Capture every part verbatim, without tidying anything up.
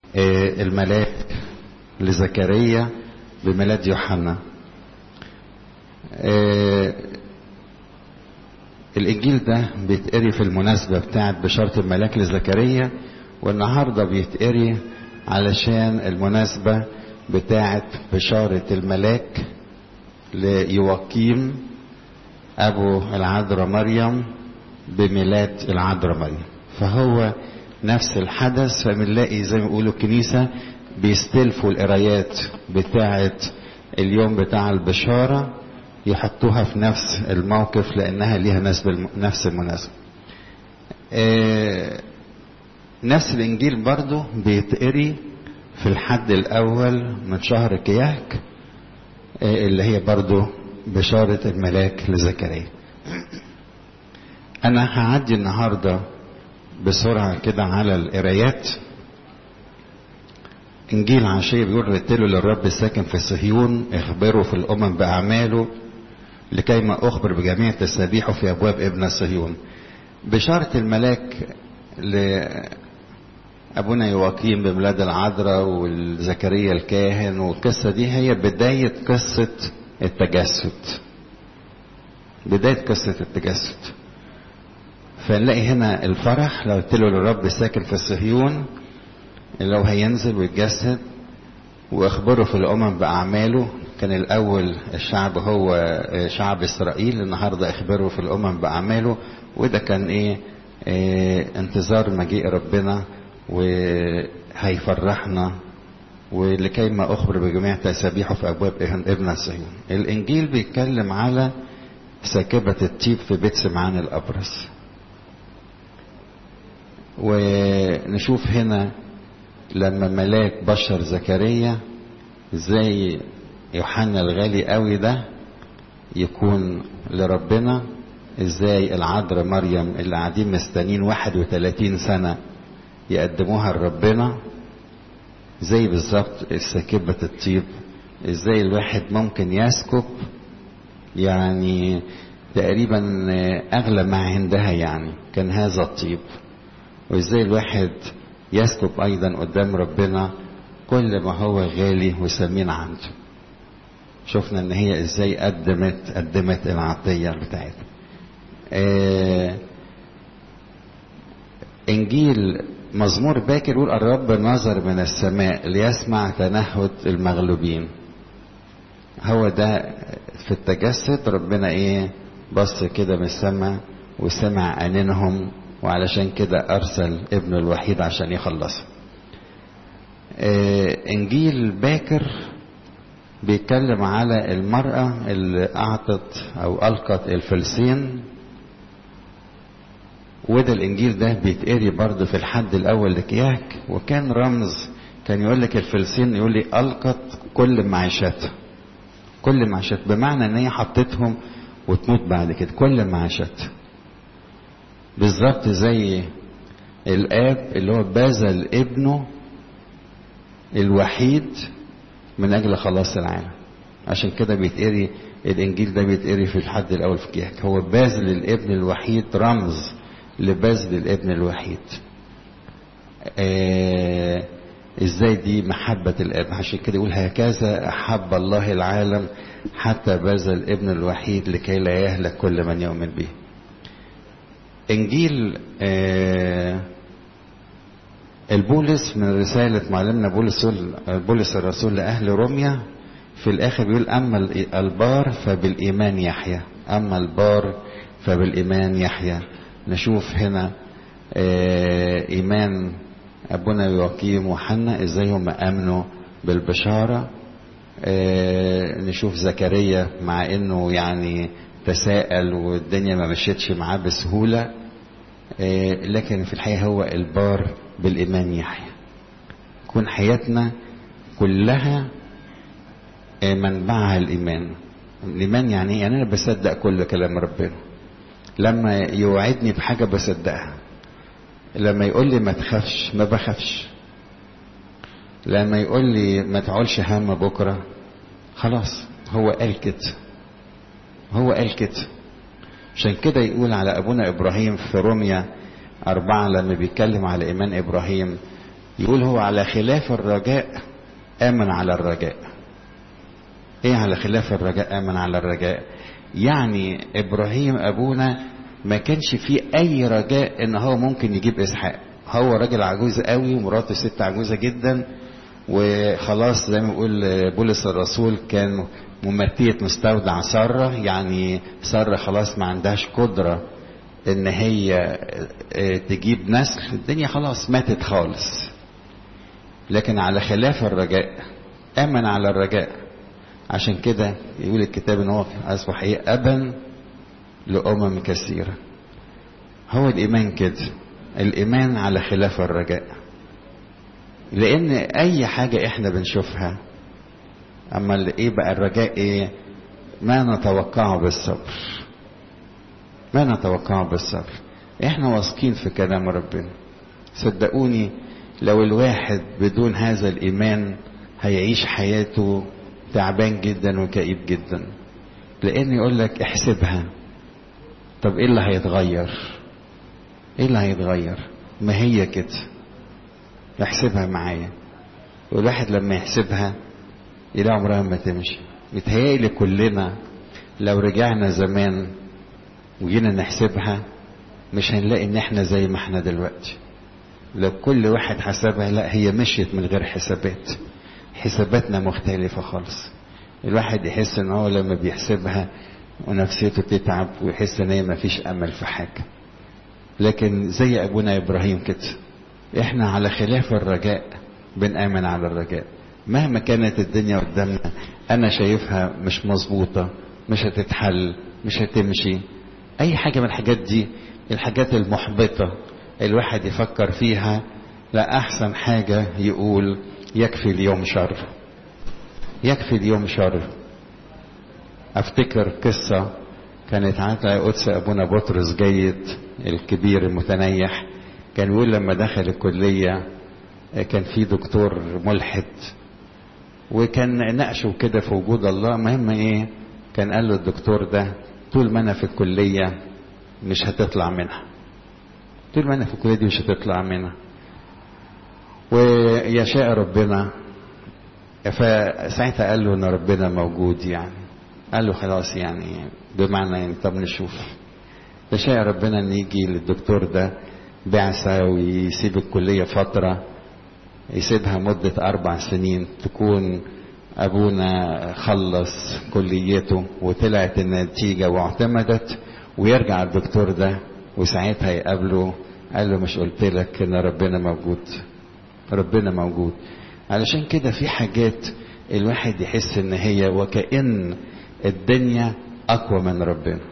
الملاك لزكريا بميلاد يوحنا. الانجيل ده بيتقري في المناسبة بتاعت بشارة الملاك لزكريا، والنهاردة بيتقري علشان المناسبة بتاعت بشارة الملاك ليواقيم ابو العذراء مريم بميلاد العذراء مريم. فهو نفس الحدث، فبنلاقي زي ما بيقولوا الكنيسة بيستلفوا القرايات بتاعت اليوم بتاع البشارة يحطوها في نفس الموقف لأنها ليها نفس المناسبة. آه نفس الإنجيل برضو بيتقري في الحد الأول من شهر كياك، آه اللي هي برضو بشارة الملاك لزكريا. أنا هعدي النهاردة بسرعة كده على القرايات. إنجيل عشية بيقول: رتلوا للرب الساكن في صهيون، اخبروا في الأمم بأعماله لكيما أخبر بجميع تسابيحه في أبواب ابن صهيون. بشارة الملاك لأبونا يواقيم بميلاد العذراء والزكريا الكاهن، والقصة دي هي بداية قصة التجسد، بداية قصة التجسد. فنلاقي هنا الفرح: لو قلتلوا للرب الساكن في صهيون، لو هينزل ويتجسد، واخبروا في الامم باعماله. كان الاول الشعب هو شعب اسرائيل، النهارده اخبروا في الامم باعماله. وده كان ايه, إيه انتظار مجيء ربنا وهيفرحنا، ولكيما اخبر بجميع تسابيحه في ابواب ابن صهيون. الانجيل بيتكلم على ساكبة الطيب في بيت سمعان الابرص. ونشوف هنا لما ملاك بشر زكريا ازاي يوحنا الغالي قوي ده يكون لربنا، ازاي العذراء مريم اللي قاعدين مستنين واحد وثلاثين سنة يقدموها لربنا، زي بالظبط ساكبة الطيب. ازاي الواحد ممكن يسكب يعني تقريبا اغلى ما عندها، يعني كان هذا الطيب. وازاي الواحد يسكب ايضا قدام ربنا كل ما هو غالي وثمين عنده. شفنا ان هي ازاي قدمت قدمت العطية بتاعتها. آه انجيل مزمور باكر يقول: الرب نظر من السماء ليسمع تنهد المغلوبين. هو ده في التجسد، ربنا ايه بص كده من السماء وسمع انينهم، وعلشان كده ارسل ابنه الوحيد عشان يخلصه. آه انجيل باكر بيتكلم على المرأة اللي اعطت او القت الفلسين. وده الانجيل ده بيتقري برضه في الحد الاول لكياك، وكان رمز. كان يقول لك الفلسين يقول لي القت كل معيشتها، كل معيشتها، بمعنى ان هي حطتهم وتموت بعد كده، كل معيشتها. بالظبط زي الاب اللي هو بذل ابنه الوحيد من اجل خلاص العالم. عشان كده بيتقري الانجيل ده بيتقري في الحد الاول في كياك. هو بذل الابن الوحيد رمز لبذل الابن الوحيد. آه ازاي دي محبة الاب. عشان كده يقول: هكذا احب الله العالم حتى بذل ابن الوحيد لكي لا يهلك كل من يؤمن به. انجيل آه البولس من رسالة معلمنا بولس بولس الرسول لأهل روميا، في الآخر بيقول: أما البار فبالإيمان يحيى، أما البار فبالإيمان يحيى. نشوف هنا آه إيمان أبونا يواقيم وحنا إزاي هم آمنوا بالبشارة. آه نشوف زكريا مع إنه يعني تساءل والدنيا ما مشيتش معاه بسهولة، آه لكن في الحقيقة هو البار بالإيمان يحيى. تكون حياتنا كلها آه منبعها الإيمان. الإيمان يعني إيه؟ يعني أنا بصدق كل كلام ربنا. لما يوعدني بحاجة بصدقها، لما يقول لي ما تخافش ما بخافش، لما يقول لي ما تعولش هم بكرة، خلاص هو قال كده، هو قال كده. عشان كده يقول على أبونا إبراهيم في روميا أربعة لما بيتكلم على إيمان إبراهيم: يقول هو على خلاف الرجاء آمن على الرجاء. ايه على خلاف الرجاء آمن على الرجاء؟ يعني ابراهيم ابونا ما كانش فيه اي رجاء ان هو ممكن يجيب اسحاق. هو راجل عجوز قوي ومراته ست عجوزة جدا، وخلاص زي ما بيقول بولس الرسول كان ممتية مستودع سارة، يعني سارة خلاص ما عندهاش قدرة ان هي تجيب نسل، الدنيا خلاص ماتت خالص. لكن على خلاف الرجاء امن على الرجاء، عشان كده يقول الكتاب ان هو اصبح ايه؟ ابا لامم كثيرة. هو الايمان كده، الايمان على خلاف الرجاء. لان اي حاجة احنا بنشوفها، اما ايه بقى الرجاء؟ ايه؟ ما نتوقعه بالصبر، ما نتوقعه بالصبر. احنا واثقين في كلام ربنا. صدقوني لو الواحد بدون هذا الايمان هيعيش حياته تعبان جدا وكئيب جدا. لان يقول لك احسبها، طب ايه اللي هيتغير؟ ايه اللي هيتغير؟ ما هي كده، احسبها معايا. والواحد لما يحسبها يلاقي عمرها ما تمشي. متهيألي كلنا لو رجعنا زمان وجينا نحسبها مش هنلاقي ان احنا زي ما احنا دلوقتي. لو كل واحد حسبها، لا هي مشيت من غير حسابات، حساباتنا مختلفة خالص. الواحد يحس ان هو لما بيحسبها ونفسيته تتعب ويحس ان هي ما فيش امل في حاجة. لكن زي ابونا ابراهيم كده، احنا على خلاف الرجاء بنآمن على الرجاء. مهما كانت الدنيا قدامنا انا شايفها مش مظبوطة، مش هتتحل، مش هتمشي، اي حاجة من الحاجات دي، الحاجات المحبطة الواحد يفكر فيها، لا احسن حاجة يقول يكفي اليوم شر، يكفي اليوم شر. افتكر قصة كانت على قدس ابونا بطرس جيد الكبير المتنيح، كان يقول لما دخل الكلية كان في دكتور ملحد وكان ناقشه كده في وجود الله. مهم ايه؟ كان قال له الدكتور ده طول ما انا في الكلية مش هتطلع منها، طول ما انا في الكلية دي مش هتطلع منها، ويشاء ربنا. فساعتها قال له ان ربنا موجود، يعني قال له خلاص، يعني بمعنى يعني طب نشوف. يشاء ربنا ان يجي للدكتور ده بعثة ويسيب الكلية فترة، يسيبها مدة أربع سنين، تكون أبونا خلص كليته وطلعت النتيجة واعتمدت، ويرجع الدكتور ده وساعتها يقابله قال له مش قلت لك إن ربنا موجود؟ ربنا موجود. علشان كده في حاجات الواحد يحس إن هي وكأن الدنيا أقوى من ربنا،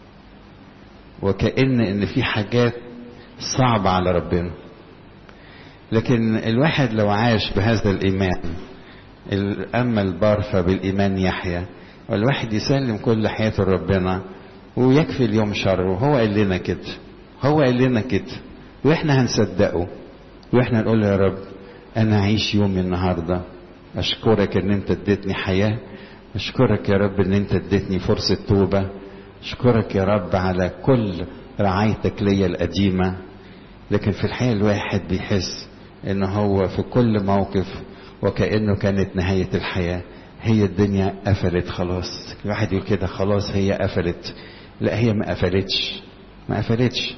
وكأن إن في حاجات صعبة على ربنا. لكن الواحد لو عاش بهذا الإيمان، أما البار فبالإيمان يحيى، والواحد يسلم كل حياته لربنا ويكفي اليوم شر. وهو قال لنا كده، هو قال لنا كده، وإحنا هنصدقه، وإحنا نقول يا رب أنا أعيش يومي النهاردة، أشكرك إن أنت اديتني حياة، أشكرك يا رب إن أنت اديتني فرصة توبة، أشكرك يا رب على كل رعايتك ليا القديمة. لكن في الحقيقة الواحد بيحس إن هو في كل موقف وكأنه كانت نهاية الحياة، هي الدنيا قفلت خلاص. الواحد يقول كده خلاص هي قفلت، لا هي ما قفلتش، ما قفلتش.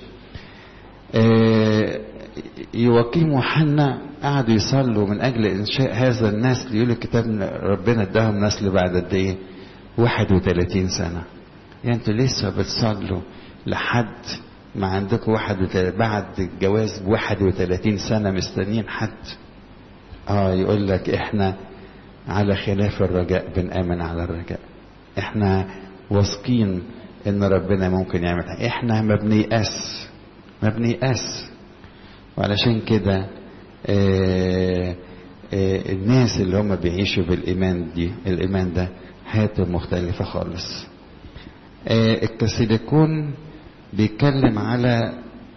آه يوقيم وحنا قعدوا يصلوا من أجل إنشاء هذا النسل. يقول الكتاب ربنا اداهم نسل بعد قد إيه؟ واحد وثلاثين سنة. يعني أنتوا لسه بتصلوا لحد ما عندكم واحد وتل... بعد الجواز بواحد وثلاثين سنة مستنيين حد؟ اه يقول لك احنا على خلاف الرجاء بنآمن على الرجاء. احنا واثقين ان ربنا ممكن يعمل، احنا ما بنيأس، ما بنيأس. وعلشان كده آه آه الناس اللي هم بيعيشوا بالإيمان دي، الإيمان ده حياتهم مختلفة خالص. آه الكاثوليكون بيتكلم على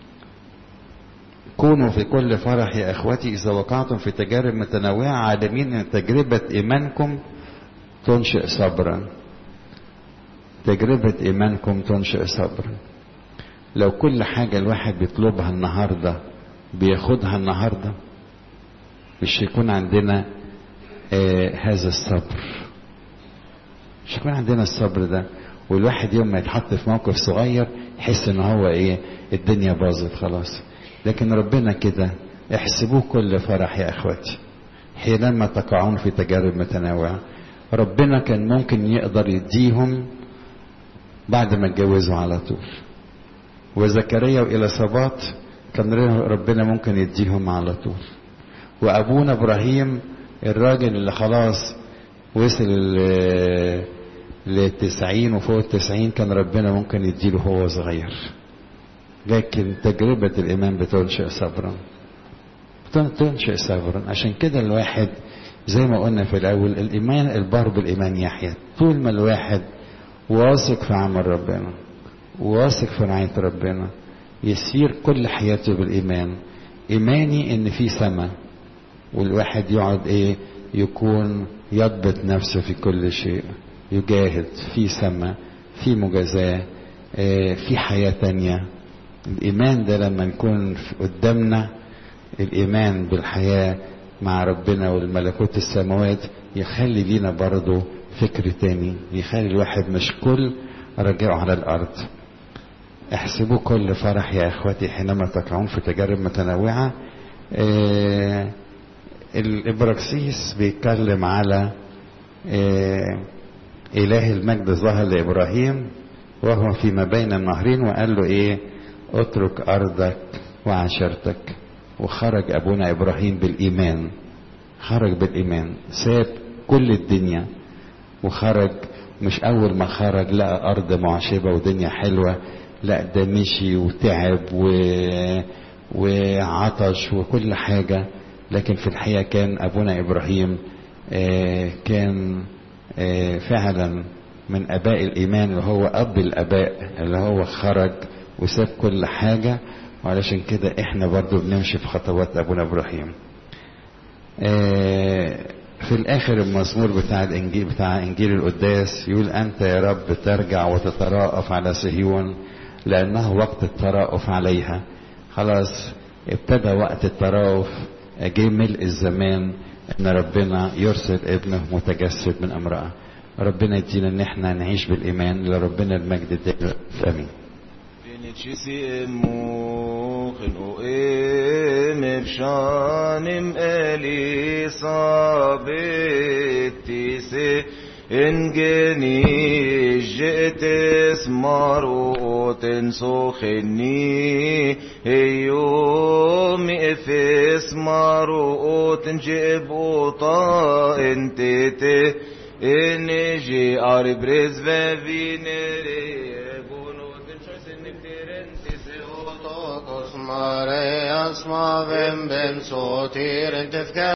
كونوا في كل فرح يا اخوتي اذا وقعتم في تجارب متنوعة عالمين ان تجربة ايمانكم تنشئ صبرا. تجربة ايمانكم تنشئ صبرا. لو كل حاجة الواحد بيطلبها النهاردة بياخدها النهاردة، مش يكون عندنا آه هذا الصبر، مش يكون عندنا الصبر ده، والواحد يوم ما يتحط في موقف صغير يحس ان هو ايه الدنيا باظت خلاص. لكن ربنا كده، احسبوه كل فرح يا اخواتي حينما تقعون في تجارب متنوعة. ربنا كان ممكن يقدر يديهم بعد ما اتجوزوا على طول، وزكريا وإليصابات كان ربنا ممكن يديهم على طول، وابونا ابراهيم الراجل اللي خلاص وصل للتسعين وفوق التسعين كان ربنا ممكن يديله هو صغير. لكن تجربة الإيمان بتنشئ صبرا، بتنشئ صبرا. عشان كده الواحد زي ما قلنا في الأول، الإيمان البار بالإيمان يحيى. طول ما الواحد واثق في عمل ربنا، واثق في رعاية ربنا، يسير كل حياته بالإيمان. إيماني إن في سماء، والواحد يقعد إيه يكون يضبط نفسه في كل شيء، يجاهد في سماء، في مجازاة، في حياة تانية. الإيمان ده لما نكون قدامنا الإيمان بالحياة مع ربنا والملكوت السماوات، يخلي لينا برضو فكر تاني، يخلي الواحد مش كل رجعه على الأرض. احسبوا كل فرح يا اخواتي حينما تقعون في تجارب متنوعة. آه الإبراكسيس بيتكلم على آه إله المجد ظهر لإبراهيم وهو فيما بين النهرين وقال له إيه؟ اترك أرضك وعشيرتك. وخرج أبونا إبراهيم بالإيمان، خرج بالإيمان، ساب كل الدنيا وخرج. مش أول ما خرج لقى أرض معشبة ودنيا حلوة، لا ده مشي وتعب و... وعطش وكل حاجة. لكن في الحقيقة كان أبونا إبراهيم آه كان آه فعلا من أباء الإيمان، اللي هو أب الأباء، اللي هو خرج وساب كل حاجة. وعلشان كده احنا برضو بنمشي في خطوات أبونا إبراهيم. آه في الآخر المزمور بتاع الإنجيل بتاع إنجيل القداس يقول: أنت يا رب ترجع وتتراءف على صهيون لأنه وقت التراءف عليها. خلاص ابتدى وقت التراءف، جه ملء الزمان ان ربنا يرسل ابنه متجسد من امرأة. ربنا يدينا ان احنا نعيش بالايمان. لربنا المجد دائما. امين. إن جني جئت اسمارو تنسخني يوم إفس مارو تنجيب وطا انت انجي اربرز فينري بونو تنشوس النبتيرن تسيوطو تسماري اسما بم بم صوتير انتفكار